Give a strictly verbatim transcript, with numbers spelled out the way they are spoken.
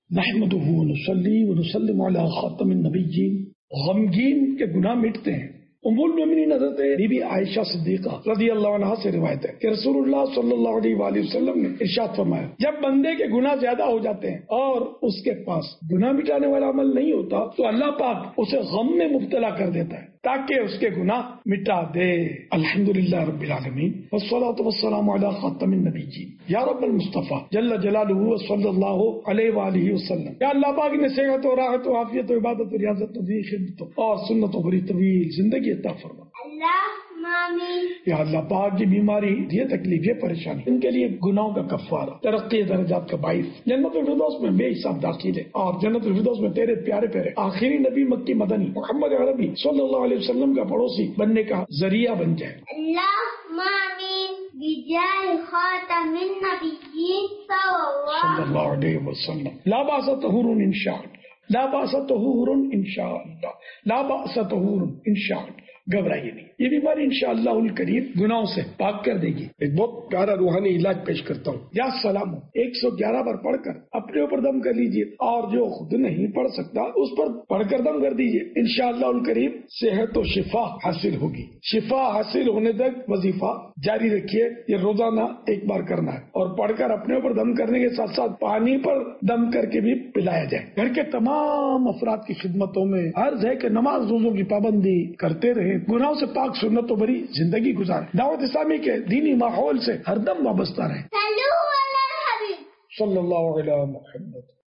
نحمده ونصلي ونسلم على خاتم النبیین. غمگین کے گناہ مٹتے ہیں. ام المؤمنین حضرت بی بی عائشہ صدیقہ رضی اللہ عنہا سے روایت ہے کہ رسول اللہ صلی اللہ علیہ وآلہ وسلم نے ارشاد فرمایا، جب بندے کے گناہ زیادہ ہو جاتے ہیں اور اس کے پاس گناہ مٹانے والا عمل نہیں ہوتا تو اللہ پاک اسے غم میں مبتلا کر دیتا ہے تاکہ اس کے گناہ مٹا دے. الحمدللہ رب العالمین والصلاة والسلام علی خاتم النبیین. یا رب المصطفیٰ جل جلالہ صلی اللہ علیہ وآلہ وسلم. یا اللہ پاک نے صحت و راحت و عافیت و عبادت و ریاضت و خدمت اور سنت و بری طویل زندگی عطا فرما. یا اللہ پاک، یہ بیماری، یہ تکلیف، یہ پریشانی، ان کے لیے گناہوں کا کفارہ، ترقی درجات کا باعث، جنت الفردوس میں بے حساب داخل ہے اور جنت الفردوس میں تیرے پیارے پیارے آخری نبی مکی مدنی محمد عربی صلی اللہ علیہ وسلم کا پڑوسی بننے کا ذریعہ بن جائے. اللہم آمین بجاہ خاتم النبیین صلی اللہ علیہ وسلم. لا باس طہور انشاء اللہ، لا باس طہور انشاء اللہ، لا باس طہور انشاء اللہ. گھبرائیے نہیں، یہ بیماری انشاءاللہ الکریم گناہوں سے پاک کر دے گی. ایک بہت پیارا روحانی علاج پیش کرتا ہوں. یا سلام ایک سو گیارہ بار پڑھ کر اپنے اوپر دم کر لیجیے اور جو خود نہیں پڑھ سکتا اس پر پڑھ کر دم کر دیجیے. انشاءاللہ الکریم صحت و شفا حاصل ہوگی. شفا حاصل ہونے تک وظیفہ جاری رکھیے. یہ روزانہ ایک بار کرنا ہے اور پڑھ کر اپنے اوپر دم کرنے کے ساتھ ساتھ پانی پر دم کر کے بھی پلایا جائے. گھر کے تمام افراد کی خدمتوں میں عرض ہے کہ نماز روزوں کی پابندی کرتے رہیں، گناہوں سے پاک سنت و بری زندگی گزاریں، دعوت اسلامی کے دینی ماحول سے ہر دم وابستہ رہیں. صلی اللہ علیہ محمد.